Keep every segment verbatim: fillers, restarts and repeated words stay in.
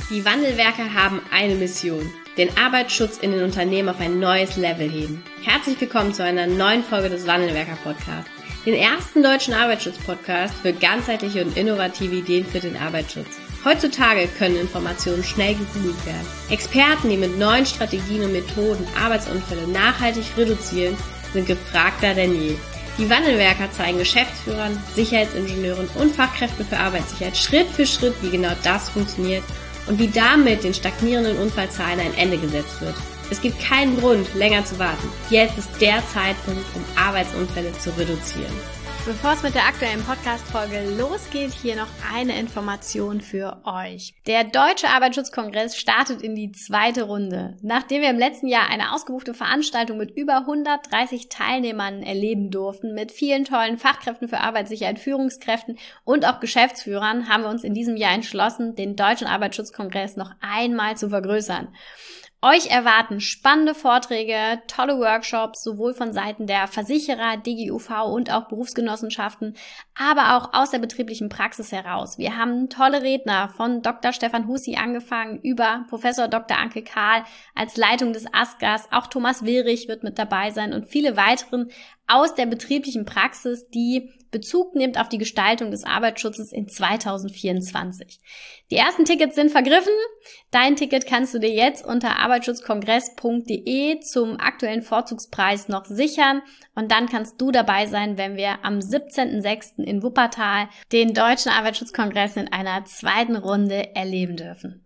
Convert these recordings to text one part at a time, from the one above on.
Die Wandelwerker haben eine Mission: den Arbeitsschutz in den Unternehmen auf ein neues Level heben. Herzlich willkommen zu einer neuen Folge des Wandelwerker Podcasts, den ersten deutschen Arbeitsschutz-Podcast für ganzheitliche und innovative Ideen für den Arbeitsschutz. Heutzutage können Informationen schnell gegoogelt werden. Experten, die mit neuen Strategien und Methoden Arbeitsunfälle nachhaltig reduzieren, sind gefragter denn je. Die Wandelwerker zeigen Geschäftsführern, Sicherheitsingenieuren und Fachkräften für Arbeitssicherheit Schritt für Schritt, wie genau das funktioniert und wie damit den stagnierenden Unfallzahlen ein Ende gesetzt wird. Es gibt keinen Grund, länger zu warten. Jetzt ist der Zeitpunkt, um Arbeitsunfälle zu reduzieren. Bevor es mit der aktuellen Podcast-Folge losgeht, hier noch eine Information für euch. Der Deutsche Arbeitsschutzkongress startet in die zweite Runde. Nachdem wir im letzten Jahr eine ausgebuchte Veranstaltung mit über hundertdreißig Teilnehmern erleben durften, mit vielen tollen Fachkräften für Arbeitssicherheit, Führungskräften und auch Geschäftsführern, haben wir uns in diesem Jahr entschlossen, den Deutschen Arbeitsschutzkongress noch einmal zu vergrößern. Euch erwarten spannende Vorträge, tolle Workshops, sowohl von Seiten der Versicherer, D G U V und auch Berufsgenossenschaften, aber auch aus der betrieblichen Praxis heraus. Wir haben tolle Redner von Doktor Stefan Hussi angefangen über Professor Doktor Anke Kahl als Leitung des ASGAS. Auch Thomas Willrich wird mit dabei sein und viele weiteren aus der betrieblichen Praxis, die Bezug nimmt auf die Gestaltung des Arbeitsschutzes in zweitausendvierundzwanzig. Die ersten Tickets sind vergriffen. Dein Ticket kannst du dir jetzt unter arbeitsschutzkongress punkt de zum aktuellen Vorzugspreis noch sichern und dann kannst du dabei sein, wenn wir am siebzehnten sechsten in Wuppertal den Deutschen Arbeitsschutzkongress in einer zweiten Runde erleben dürfen.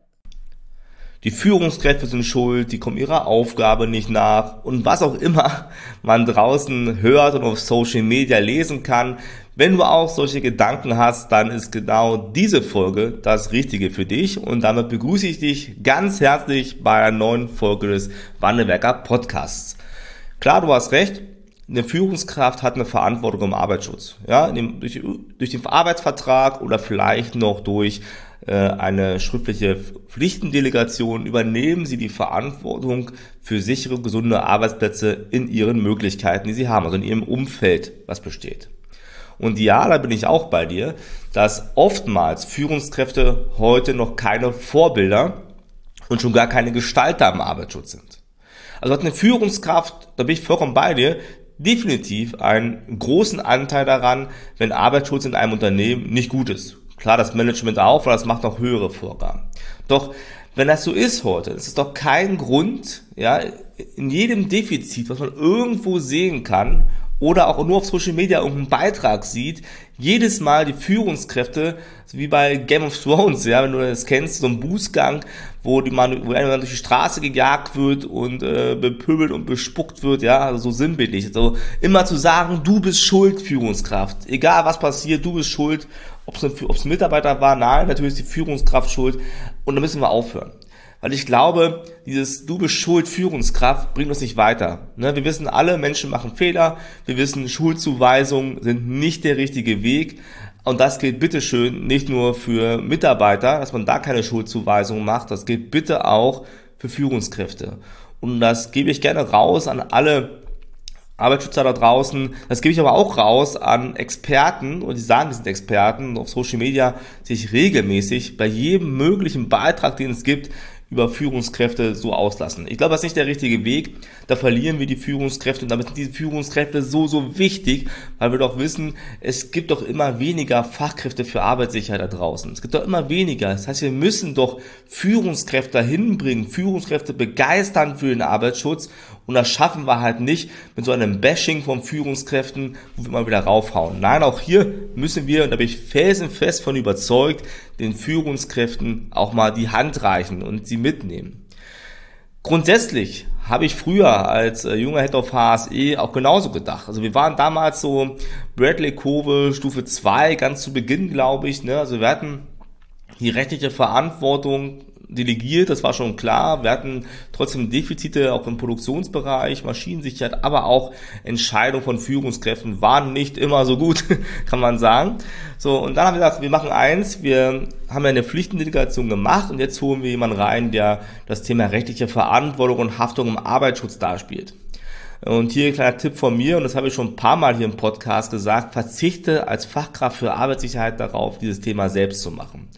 Die Führungskräfte sind schuld, die kommen ihrer Aufgabe nicht nach und was auch immer man draußen hört und auf Social Media lesen kann. Wenn du auch solche Gedanken hast, dann ist genau diese Folge das Richtige für dich und damit begrüße ich dich ganz herzlich bei einer neuen Folge des Wandelwerker Podcasts. Klar, du hast recht. Eine Führungskraft hat eine Verantwortung im Arbeitsschutz, ja, durch, durch den Arbeitsvertrag oder vielleicht noch durch äh, eine schriftliche Pflichtendelegation übernehmen sie die Verantwortung für sichere, gesunde Arbeitsplätze in ihren Möglichkeiten, die sie haben, also in ihrem Umfeld, was besteht. Und ja, da bin ich auch bei dir, dass oftmals Führungskräfte heute noch keine Vorbilder und schon gar keine Gestalter im Arbeitsschutz sind. Also hat eine Führungskraft, da bin ich vollkommen bei dir, definitiv einen großen Anteil daran, wenn Arbeitsschutz in einem Unternehmen nicht gut ist. Klar, das Management auch, weil das macht noch höhere Vorgaben. Doch wenn das so ist heute, ist es doch kein Grund, ja, in jedem Defizit, was man irgendwo sehen kann oder auch nur auf Social Media irgendeinen Beitrag sieht, jedes Mal die Führungskräfte, wie bei Game of Thrones, ja, wenn du das kennst, so ein Bußgang, wo die man, wo einer durch die Straße gejagt wird und äh, bepöbelt und bespuckt wird, ja, also so sinnbildlich. Also immer zu sagen, du bist schuld, Führungskraft. Egal was passiert, du bist schuld. Ob es ein, ob's ein Mitarbeiter war, nein, natürlich ist die Führungskraft schuld. Und da müssen wir aufhören. Weil ich glaube, dieses Du bist schuld, Führungskraft bringt uns nicht weiter. Ne? Wir wissen alle, Menschen machen Fehler. Wir wissen, Schuldzuweisungen sind nicht der richtige Weg. Und das gilt bitteschön nicht nur für Mitarbeiter, dass man da keine Schuldzuweisungen macht. Das gilt bitte auch für Führungskräfte. Und das gebe ich gerne raus an alle Arbeitsschützer da draußen. Das gebe ich aber auch raus an Experten, und die sagen, die sind Experten, auf Social Media sich regelmäßig bei jedem möglichen Beitrag, den es gibt, über Führungskräfte so auslassen. Ich glaube, das ist nicht der richtige Weg. Da verlieren wir die Führungskräfte und damit sind diese Führungskräfte so, so wichtig, weil wir doch wissen, es gibt doch immer weniger Fachkräfte für Arbeitssicherheit da draußen. Es gibt doch immer weniger. Das heißt, wir müssen doch Führungskräfte dahin bringen, Führungskräfte begeistern für den Arbeitsschutz und das schaffen wir halt nicht mit so einem Bashing von Führungskräften, wo wir mal wieder raufhauen. Nein, auch hier müssen wir, und da bin ich felsenfest von überzeugt, den Führungskräften auch mal die Hand reichen und sie mitnehmen. Grundsätzlich habe ich früher als äh, junger Head of H S E auch genauso gedacht. Also wir waren damals so Bradley-Kurve Stufe zwei, ganz zu Beginn, glaube ich. Ne? Also wir hatten die rechtliche Verantwortung delegiert, das war schon klar. Wir hatten trotzdem Defizite auch im Produktionsbereich, Maschinensicherheit, aber auch Entscheidungen von Führungskräften waren nicht immer so gut, kann man sagen. So, und dann haben wir gesagt, wir machen eins, wir haben ja eine Pflichtendelegation gemacht und jetzt holen wir jemanden rein, der das Thema rechtliche Verantwortung und Haftung im Arbeitsschutz darspielt. Und hier ein kleiner Tipp von mir, und das habe ich schon ein paar Mal hier im Podcast gesagt, verzichte als Fachkraft für Arbeitssicherheit darauf, dieses Thema selbst zu machen.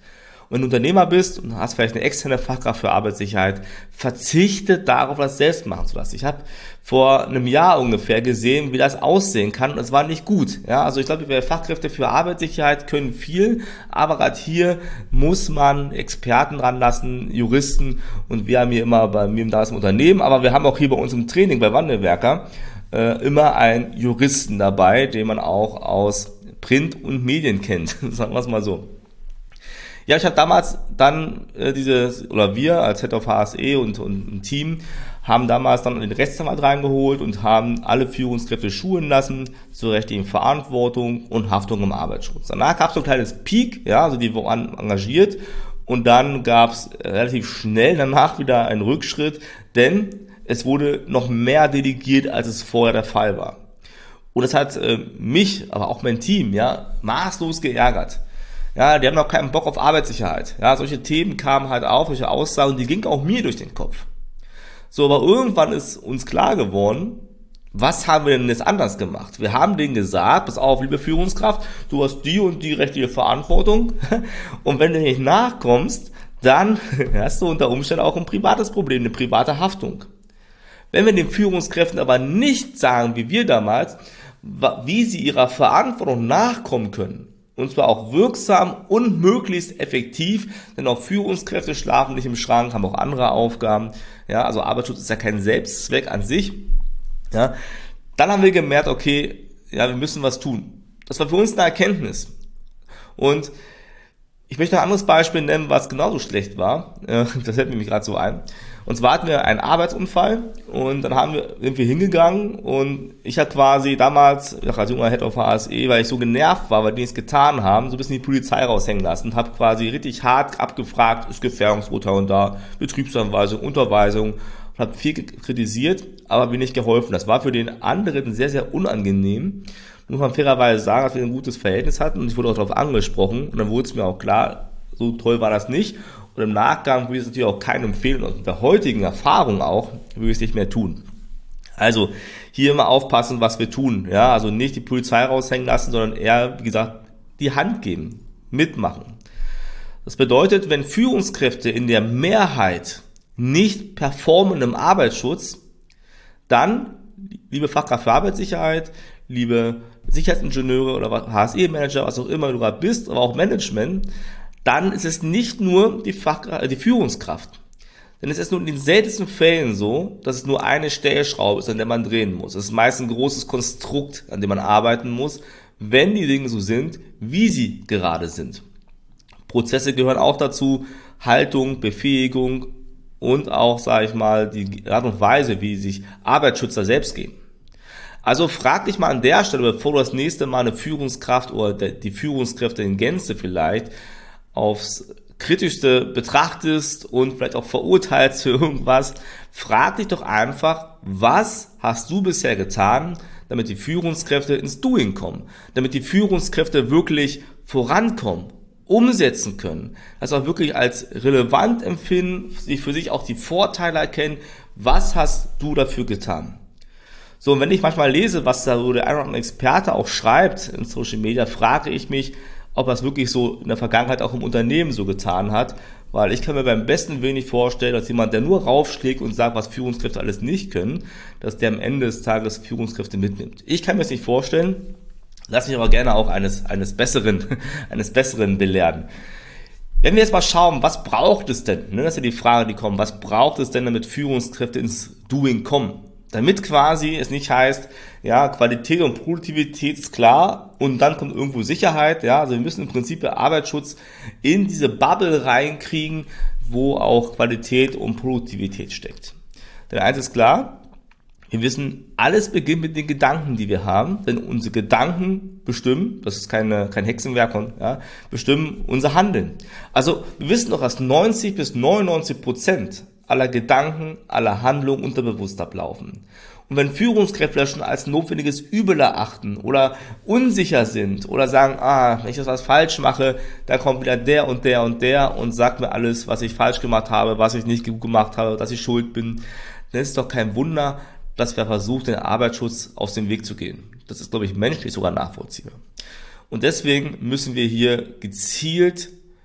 wenn du Unternehmer bist und hast vielleicht eine externe Fachkraft für Arbeitssicherheit, verzichte darauf, das selbst machen zu lassen. Ich habe vor einem Jahr ungefähr gesehen, wie das aussehen kann, und es war nicht gut. Ja, also ich glaube, wir Fachkräfte für Arbeitssicherheit können viel, aber gerade hier muss man Experten ranlassen, Juristen, und wir haben hier immer bei mir im Unternehmen, aber wir haben auch hier bei uns im Training bei Wandelwerker äh, immer einen Juristen dabei, den man auch aus Print und Medien kennt, sagen wir es mal so. Ja, ich habe damals dann äh, diese, oder wir als Head of H S E und, und ein Team haben damals dann den Rechtsanwalt reingeholt und haben alle Führungskräfte schulen lassen zur rechtlichen Verantwortung und Haftung im Arbeitsschutz. Danach gab es so ein kleines Peak, ja, also die waren engagiert, und dann gab es relativ schnell danach wieder einen Rückschritt, denn es wurde noch mehr delegiert, als es vorher der Fall war. Und das hat äh, mich, aber auch mein Team, ja, maßlos geärgert. Ja, die haben noch keinen Bock auf Arbeitssicherheit. Ja, solche Themen kamen halt auf, solche Aussagen, die gingen auch mir durch den Kopf. So, aber irgendwann ist uns klar geworden, was haben wir denn jetzt anders gemacht? Wir haben denen gesagt, pass auf, liebe Führungskraft, du hast die und die rechtliche Verantwortung, und wenn du nicht nachkommst, dann hast du unter Umständen auch ein privates Problem, eine private Haftung. Wenn wir den Führungskräften aber nicht sagen, wie wir damals, wie sie ihrer Verantwortung nachkommen können, und zwar auch wirksam und möglichst effektiv, denn auch Führungskräfte schlafen nicht im Schrank, haben auch andere Aufgaben. Ja, also Arbeitsschutz ist ja kein Selbstzweck an sich. Ja, dann haben wir gemerkt, okay, ja, wir müssen was tun. Das war für uns eine Erkenntnis. Und ich möchte ein anderes Beispiel nennen, was genauso schlecht war. Das fällt mir gerade so ein. Und zwar hatten wir einen Arbeitsunfall, und dann haben wir, sind wir hingegangen, und ich hatte quasi damals, als junger Head of H S E, weil ich so genervt war, weil die es getan haben, so ein bisschen die Polizei raushängen lassen, und habe quasi richtig hart abgefragt, ist Gefährdungsurteil und da, Betriebsanweisung, Unterweisung, und habe viel kritisiert, aber wenig geholfen. Das war für den anderen sehr, sehr unangenehm. Muss man fairerweise sagen, dass wir ein gutes Verhältnis hatten, und ich wurde auch darauf angesprochen, und dann wurde es mir auch klar, so toll war das nicht. Und im Nachgang würde ich es natürlich auch keinem empfehlen, und mit der heutigen Erfahrung auch, würde ich es nicht mehr tun. Also hier immer aufpassen, was wir tun. Ja, also nicht die Polizei raushängen lassen, sondern eher, wie gesagt, die Hand geben, mitmachen. Das bedeutet, wenn Führungskräfte in der Mehrheit nicht performen im Arbeitsschutz, dann, liebe Fachkraft für Arbeitssicherheit, liebe Sicherheitsingenieure oder H S E-Manager, was auch immer du gerade bist, aber auch Management, dann ist es nicht nur die, Fach, die Führungskraft. Denn es ist nur in den seltensten Fällen so, dass es nur eine Stellschraube ist, an der man drehen muss. Es ist meist ein großes Konstrukt, an dem man arbeiten muss, wenn die Dinge so sind, wie sie gerade sind. Prozesse gehören auch dazu, Haltung, Befähigung und auch, sage ich mal, die Art und Weise, wie sich Arbeitsschützer selbst geben. Also frag dich mal an der Stelle, bevor du das nächste Mal eine Führungskraft oder die Führungskräfte in Gänze vielleicht aufs Kritischste betrachtest und vielleicht auch verurteilst für irgendwas, frag dich doch einfach, was hast du bisher getan, damit die Führungskräfte ins Doing kommen, damit die Führungskräfte wirklich vorankommen, umsetzen können, das auch wirklich als relevant empfinden, sich für sich auch die Vorteile erkennen, was hast du dafür getan. So, und wenn ich manchmal lese, was da so der ein oder andere Experte auch schreibt in Social Media, frage ich mich, ob er es wirklich so in der Vergangenheit auch im Unternehmen so getan hat, weil ich kann mir beim besten Willen nicht vorstellen, dass jemand, der nur raufschlägt und sagt, was Führungskräfte alles nicht können, dass der am Ende des Tages Führungskräfte mitnimmt. Ich kann mir das nicht vorstellen, lass mich aber gerne auch eines, eines Besseren, eines Besseren belehren. Wenn wir jetzt mal schauen, was braucht es denn, ne, das ist ja die Frage, die kommt, was braucht es denn, damit Führungskräfte ins Doing kommen? Damit quasi es nicht heißt, ja, Qualität und Produktivität ist klar und dann kommt irgendwo Sicherheit, ja, also wir müssen im Prinzip der Arbeitsschutz in diese Bubble reinkriegen, wo auch Qualität und Produktivität steckt. Denn eins ist klar, wir wissen, alles beginnt mit den Gedanken, die wir haben, denn unsere Gedanken bestimmen, das ist keine, kein Hexenwerk, ja, bestimmen unser Handeln. Also wir wissen doch, dass neunzig bis neunundneunzig Prozent aller Gedanken, aller Handlungen unterbewusst ablaufen. Und wenn Führungskräfte das schon als notwendiges Übel erachten oder unsicher sind oder sagen, ah, wenn ich das was falsch mache, dann kommt wieder der und der und der und sagt mir alles, was ich falsch gemacht habe, was ich nicht gut gemacht habe, dass ich schuld bin, dann ist es doch kein Wunder, dass wir versuchen, den Arbeitsschutz aus dem Weg zu gehen. Das ist, glaube ich, menschlich sogar nachvollziehbar. Und deswegen müssen wir hier gezielt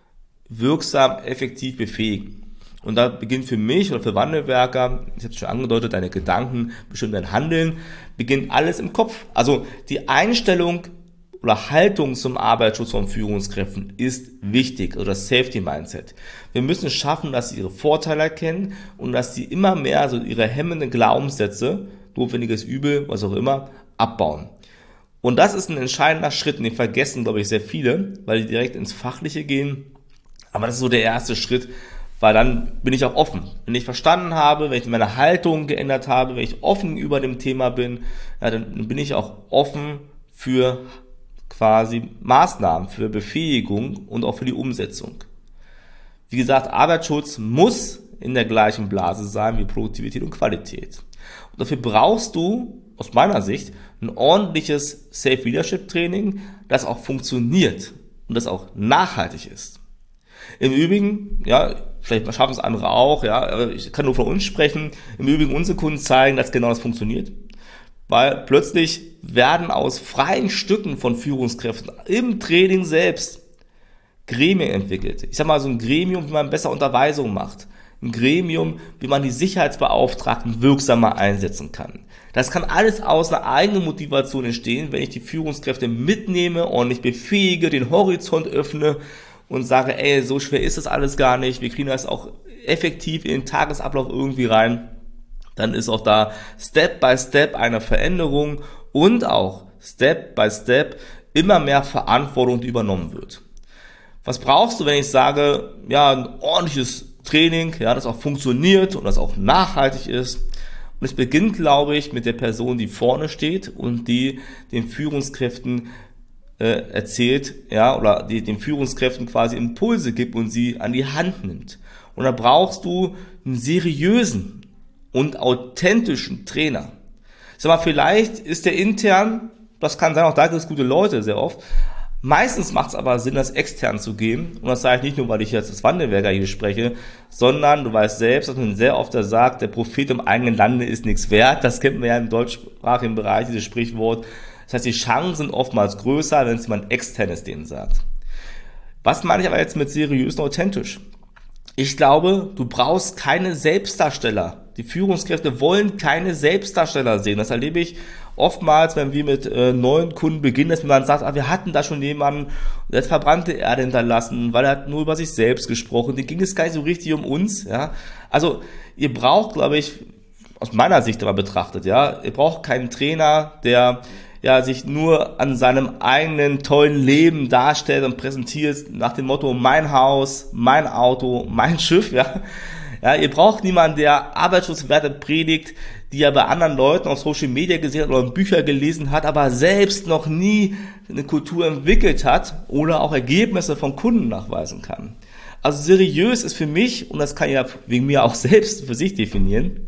wirksam, effektiv befähigen. Und da beginnt für mich oder für Wandelwerker, ich habe es schon angedeutet, deine Gedanken, bestimmt dein Handeln, beginnt alles im Kopf. Also die Einstellung oder Haltung zum Arbeitsschutz von Führungskräften ist wichtig, also das Safety-Mindset. Wir müssen es schaffen, dass sie ihre Vorteile erkennen und dass sie immer mehr so ihre hemmenden Glaubenssätze, notwendiges Übel, was auch immer, abbauen. Und das ist ein entscheidender Schritt, den vergessen, glaube ich, sehr viele, weil die direkt ins Fachliche gehen. Aber das ist so der erste Schritt, weil dann bin ich auch offen. Wenn ich verstanden habe, wenn ich meine Haltung geändert habe, wenn ich offen über dem Thema bin, ja, dann bin ich auch offen für quasi Maßnahmen, für Befähigung und auch für die Umsetzung. Wie gesagt, Arbeitsschutz muss in der gleichen Blase sein wie Produktivität und Qualität. Und dafür brauchst du, aus meiner Sicht, ein ordentliches Safe Leadership Training, das auch funktioniert und das auch nachhaltig ist. Im Übrigen, ja, vielleicht schaffen es andere auch, ja, aber ich kann nur von uns sprechen. Im Übrigen unsere Kunden zeigen, dass genau das funktioniert. Weil plötzlich werden aus freien Stücken von Führungskräften im Training selbst Gremien entwickelt. Ich sag mal, so ein Gremium, wie man besser Unterweisung macht. Ein Gremium, wie man die Sicherheitsbeauftragten wirksamer einsetzen kann. Das kann alles aus einer eigenen Motivation entstehen, wenn ich die Führungskräfte mitnehme, ordentlich befähige, den Horizont öffne und sage, ey, so schwer ist das alles gar nicht, wir kriegen das auch effektiv in den Tagesablauf irgendwie rein, dann ist auch da Step by Step eine Veränderung und auch Step by Step immer mehr Verantwortung, die übernommen wird. Was brauchst du, wenn ich sage, ja, ein ordentliches Training, ja, das auch funktioniert und das auch nachhaltig ist? Und es beginnt, glaube ich, mit der Person, die vorne steht und die den Führungskräften erzählt, ja, oder die den Führungskräften quasi Impulse gibt und sie an die Hand nimmt. Und da brauchst du einen seriösen und authentischen Trainer. Sag mal, vielleicht ist der intern, das kann sein, auch da gibt es gute Leute sehr oft. Meistens macht es aber Sinn, das extern zu gehen. Und das sage ich nicht nur, weil ich jetzt als Wandelwerker hier spreche, sondern du weißt selbst, dass man sehr oft da sagt, der Prophet im eigenen Lande ist nichts wert. Das kennt man ja im deutschsprachigen Bereich, dieses Sprichwort. Das heißt, die Chancen sind oftmals größer, wenn es jemand Externes denen sagt. Was meine ich aber jetzt mit seriös und authentisch? Ich glaube, du brauchst keine Selbstdarsteller. Die Führungskräfte wollen keine Selbstdarsteller sehen. Das erlebe ich oftmals, wenn wir mit äh, neuen Kunden beginnen, dass man sagt, ah, wir hatten da schon jemanden, der hat verbrannte Erde hinterlassen, weil er hat nur über sich selbst gesprochen. Den ging es gar nicht so richtig um uns. Ja, also ihr braucht, glaube ich, aus meiner Sicht aber betrachtet, ja, ihr braucht keinen Trainer, der ja sich nur an seinem eigenen tollen Leben darstellt und präsentiert nach dem Motto mein Haus, mein Auto, mein Schiff, ja. Ja, ihr braucht niemanden, der Arbeitsschutzwerte predigt, die er bei anderen Leuten auf Social Media gesehen hat oder Bücher gelesen hat, aber selbst noch nie eine Kultur entwickelt hat oder auch Ergebnisse von Kunden nachweisen kann. Also seriös ist für mich, und das kann ja wegen mir auch selbst für sich definieren,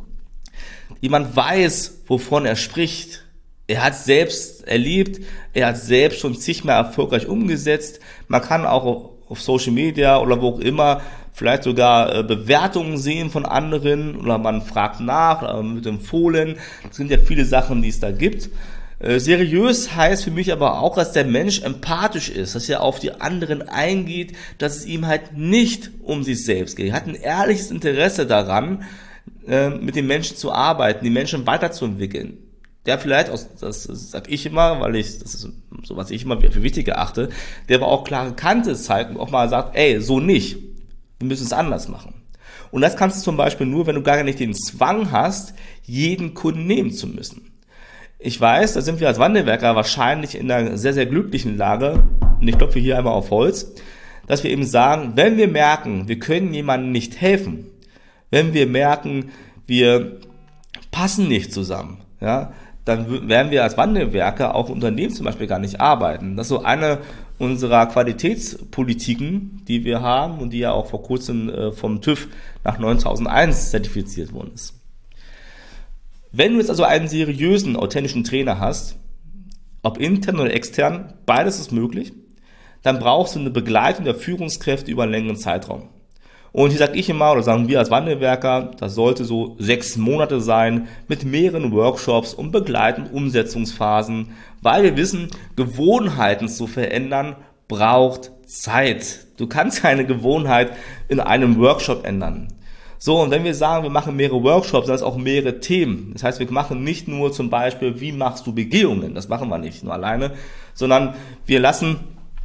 jemand weiß, wovon er spricht. Er hat selbst erlebt, er hat selbst schon zigmal erfolgreich umgesetzt. Man kann auch auf Social Media oder wo auch immer vielleicht sogar äh, Bewertungen sehen von anderen oder man fragt nach oder wird empfohlen. Das sind ja viele Sachen, die es da gibt. Äh, seriös heißt für mich aber auch, dass der Mensch empathisch ist, dass er auf die anderen eingeht, dass es ihm halt nicht um sich selbst geht. Er hat ein ehrliches Interesse daran, äh, mit den Menschen zu arbeiten, die Menschen weiterzuentwickeln. Der vielleicht, aus, das sag ich immer, weil ich, das ist so, was ich immer für wichtig erachte, der aber auch klare Kante zeigt und auch mal sagt, ey, so nicht. Wir müssen es anders machen. Und das kannst du zum Beispiel nur, wenn du gar nicht den Zwang hast, jeden Kunden nehmen zu müssen. Ich weiß, da sind wir als Wandelwerker wahrscheinlich in einer sehr, sehr glücklichen Lage, und ich klopfe hier einmal auf Holz, dass wir eben sagen, wenn wir merken, wir können jemandem nicht helfen, wenn wir merken, wir passen nicht zusammen, ja, dann werden wir als Wandelwerker auch im Unternehmen zum Beispiel gar nicht arbeiten. Das ist so eine unserer Qualitätspolitiken, die wir haben und die ja auch vor kurzem äh, vom TÜV nach neuntausendeins zertifiziert worden ist. Wenn du jetzt also einen seriösen, authentischen Trainer hast, ob intern oder extern, beides ist möglich, dann brauchst du eine Begleitung der Führungskräfte über einen längeren Zeitraum. Und hier sage ich immer, oder sagen wir als Wandelwerker, das sollte so sechs Monate sein, mit mehreren Workshops und begleitenden Umsetzungsphasen, weil wir wissen, Gewohnheiten zu verändern braucht Zeit. Du kannst keine Gewohnheit in einem Workshop ändern. So, und wenn wir sagen, wir machen mehrere Workshops, dann ist auch mehrere Themen. Das heißt, wir machen nicht nur zum Beispiel, wie machst du Begehungen? Das machen wir nicht nur alleine, sondern wir lassen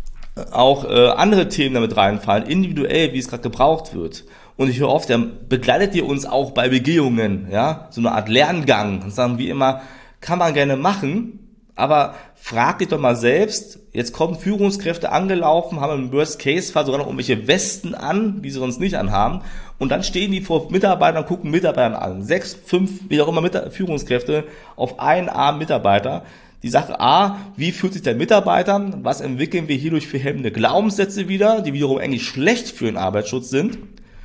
auch äh, andere Themen damit reinfallen, individuell, wie es gerade gebraucht wird. Und ich höre oft, ja, begleitet ihr uns auch bei Begehungen, ja, so eine Art Lerngang. Und sagen wir immer, kann man gerne machen, aber frag dich doch mal selbst, jetzt kommen Führungskräfte angelaufen, haben im Worst-Case-Fall sogar noch irgendwelche Westen an, die sie sonst nicht anhaben, und dann stehen die vor Mitarbeitern, gucken Mitarbeitern an. Sechs, fünf, wie auch immer Mit- Führungskräfte auf einen armen Mitarbeiter. Die Sache A, wie fühlt sich der Mitarbeiter, was entwickeln wir hierdurch für hemmende Glaubenssätze wieder, die wiederum eigentlich schlecht für den Arbeitsschutz sind,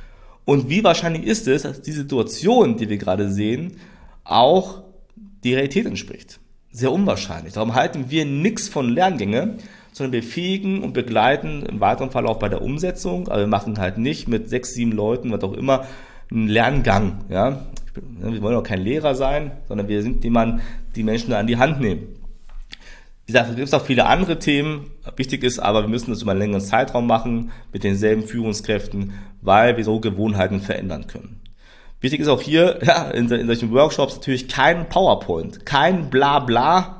und wie wahrscheinlich ist es, dass die Situation, die wir gerade sehen, auch die Realität entspricht. Sehr unwahrscheinlich. Darum halten wir nichts von Lerngänge, sondern wir befähigen und begleiten im weiteren Verlauf bei der Umsetzung. Aber wir machen halt nicht mit sechs, sieben Leuten, was auch immer, einen Lerngang. Ja? Wir wollen auch kein Lehrer sein, sondern wir sind jemand, die Menschen da an die Hand nehmen. Wie gesagt, es gibt auch viele andere Themen. Wichtig ist aber, wir müssen das über einen längeren Zeitraum machen, mit denselben Führungskräften, weil wir so Gewohnheiten verändern können. Wichtig ist auch hier, ja, in, in solchen Workshops natürlich kein PowerPoint, kein Blabla,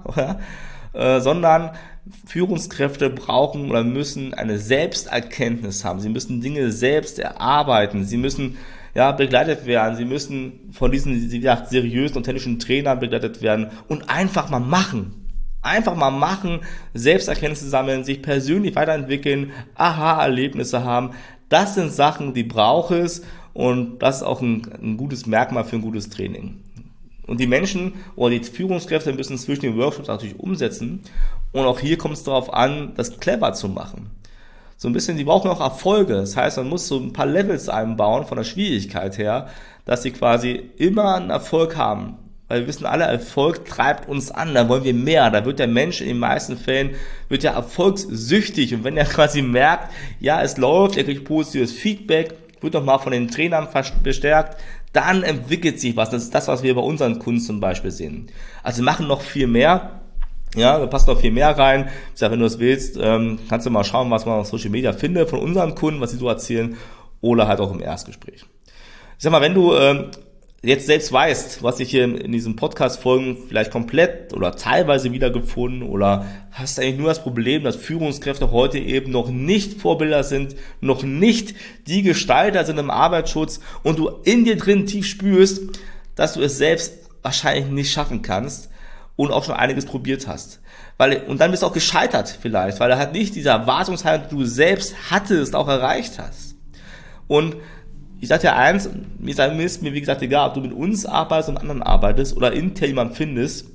äh, sondern Führungskräfte brauchen oder müssen eine Selbsterkenntnis haben. Sie müssen Dinge selbst erarbeiten. Sie müssen ja begleitet werden. Sie müssen von diesen, wie gesagt, seriösen, authentischen Trainern begleitet werden und einfach mal machen. Einfach mal machen, Selbsterkenntnisse sammeln, sich persönlich weiterentwickeln, Aha-Erlebnisse haben. Das sind Sachen, die braucht es, und das ist auch ein, ein gutes Merkmal für ein gutes Training. Und die Menschen oder die Führungskräfte müssen zwischen den Workshops natürlich umsetzen, und auch hier kommt es darauf an, das clever zu machen. So ein bisschen, die brauchen auch Erfolge. Das heißt, man muss so ein paar Levels einbauen von der Schwierigkeit her, dass sie quasi immer einen Erfolg haben. Weil wir wissen alle, Erfolg treibt uns an, da wollen wir mehr. Da wird der Mensch in den meisten Fällen wird ja erfolgssüchtig. Und wenn er quasi merkt, ja, es läuft, er kriegt positives Feedback, wird nochmal von den Trainern bestärkt, dann entwickelt sich was. Das ist das, was wir bei unseren Kunden zum Beispiel sehen. Also wir machen noch viel mehr. Ja, da passt noch viel mehr rein. Ich sage, wenn du das willst, ähm, kannst du mal schauen, was man auf Social Media findet von unseren Kunden, was sie so erzählen, oder halt auch im Erstgespräch. Ich sag mal, wenn du ähm, jetzt selbst weißt, was ich hier in diesen Podcast-Folgen vielleicht komplett oder teilweise wiedergefunden, oder hast eigentlich nur das Problem, dass Führungskräfte heute eben noch nicht Vorbilder sind, noch nicht die Gestalter sind im Arbeitsschutz, und du in dir drin tief spürst, dass du es selbst wahrscheinlich nicht schaffen kannst und auch schon einiges probiert hast. Weil, und dann bist du auch gescheitert vielleicht, weil du halt nicht diese Erwartungshaltung, die du selbst hattest, auch erreicht hast. Und ich sage dir eins, mir ist mir wie gesagt egal, ob du mit uns arbeitest und anderen arbeitest oder intern jemanden findest,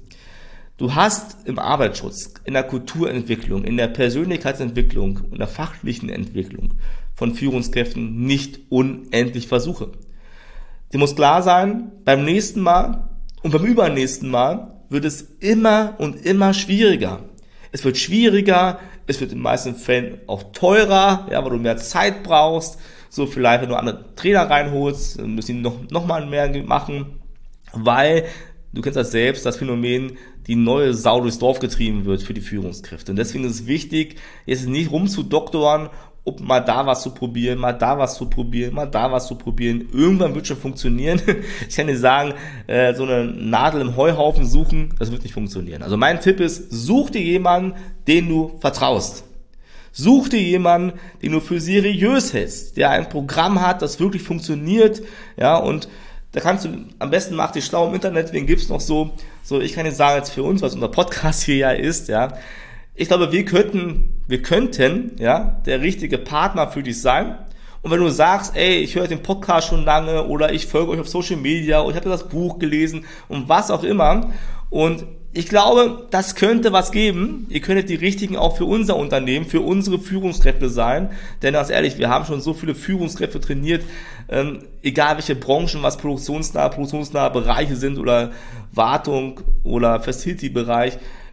du hast im Arbeitsschutz, in der Kulturentwicklung, in der Persönlichkeitsentwicklung und der fachlichen Entwicklung von Führungskräften nicht unendlich Versuche. Dir muss klar sein, beim nächsten Mal und beim übernächsten Mal wird es immer und immer schwieriger. Es wird schwieriger, es wird in den meisten Fällen auch teurer, ja, weil du mehr Zeit brauchst. So vielleicht, wenn du andere Trainer reinholst, dann müssen die noch, noch mal mehr machen, weil du kennst das selbst, das Phänomen, die neue Sau durchs Dorf getrieben wird für die Führungskräfte. Und deswegen ist es wichtig, jetzt nicht rumzudoktoren, ob mal da was zu probieren, mal da was zu probieren, mal da was zu probieren. Irgendwann wird schon funktionieren. Ich kann dir sagen, so eine Nadel im Heuhaufen suchen, das wird nicht funktionieren. Also mein Tipp ist, such dir jemanden, den du vertraust. Such dir jemanden, den du für seriös hältst, der ein Programm hat, das wirklich funktioniert, ja, und da kannst du, am besten mach dich schlau im Internet, wen gibt's noch so, so, ich kann dir sagen, jetzt für uns, was unser Podcast hier ja ist, ja, ich glaube, wir könnten, wir könnten, ja, der richtige Partner für dich sein. Und wenn du sagst, ey, ich höre den Podcast schon lange, oder ich folge euch auf Social Media, oder ich habe das Buch gelesen und was auch immer, und ich glaube, das könnte was geben. Ihr könntet die richtigen auch für unser Unternehmen, für unsere Führungskräfte sein. Denn ganz ehrlich, wir haben schon so viele Führungskräfte trainiert, ähm, egal welche Branchen, was produktionsnahe, produktionsnahe Bereiche sind oder Wartung oder Facility-Bereich.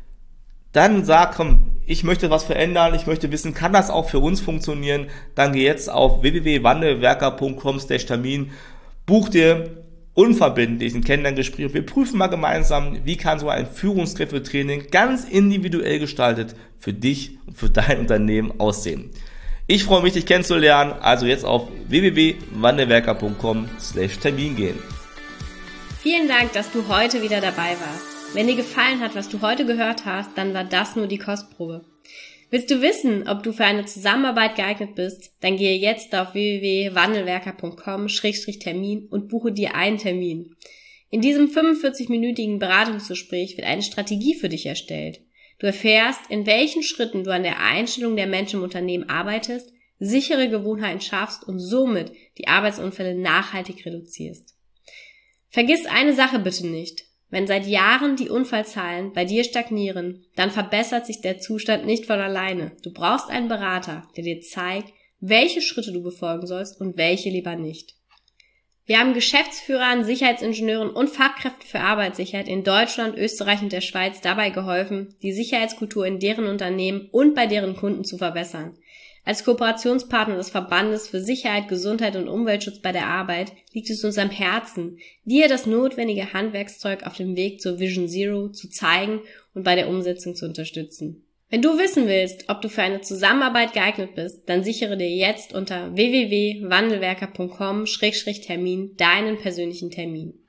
Dann sag, komm, ich möchte was verändern, ich möchte wissen, kann das auch für uns funktionieren? Dann geh jetzt auf w w w punkt wandelwerker punkt com slash termin, buch dir unverbindlich ein Kennenlerngespräch. Wir prüfen mal gemeinsam, wie kann so ein Führungskräftetraining ganz individuell gestaltet für dich und für dein Unternehmen aussehen. Ich freue mich, dich kennenzulernen, also jetzt auf w w w punkt wandelwerker punkt com slash Termin gehen. Vielen Dank, dass du heute wieder dabei warst. Wenn dir gefallen hat, was du heute gehört hast, dann war das nur die Kostprobe. Willst du wissen, ob du für eine Zusammenarbeit geeignet bist? Dann gehe jetzt auf w w w punkt wandelwerker punkt com slash Termin und buche dir einen Termin. In diesem fünfundvierzig-minütigen Beratungsgespräch wird eine Strategie für dich erstellt. Du erfährst, in welchen Schritten du an der Einstellung der Menschen im Unternehmen arbeitest, sichere Gewohnheiten schaffst und somit die Arbeitsunfälle nachhaltig reduzierst. Vergiss eine Sache bitte nicht. Wenn seit Jahren die Unfallzahlen bei dir stagnieren, dann verbessert sich der Zustand nicht von alleine. Du brauchst einen Berater, der dir zeigt, welche Schritte du befolgen sollst und welche lieber nicht. Wir haben Geschäftsführern, Sicherheitsingenieuren und Fachkräften für Arbeitssicherheit in Deutschland, Österreich und der Schweiz dabei geholfen, die Sicherheitskultur in deren Unternehmen und bei deren Kunden zu verbessern. Als Kooperationspartner des Verbandes für Sicherheit, Gesundheit und Umweltschutz bei der Arbeit liegt es uns am Herzen, dir das notwendige Handwerkszeug auf dem Weg zur Vision Zero zu zeigen und bei der Umsetzung zu unterstützen. Wenn du wissen willst, ob du für eine Zusammenarbeit geeignet bist, dann sichere dir jetzt unter w w w punkt wandelwerker punkt com slash Termin deinen persönlichen Termin.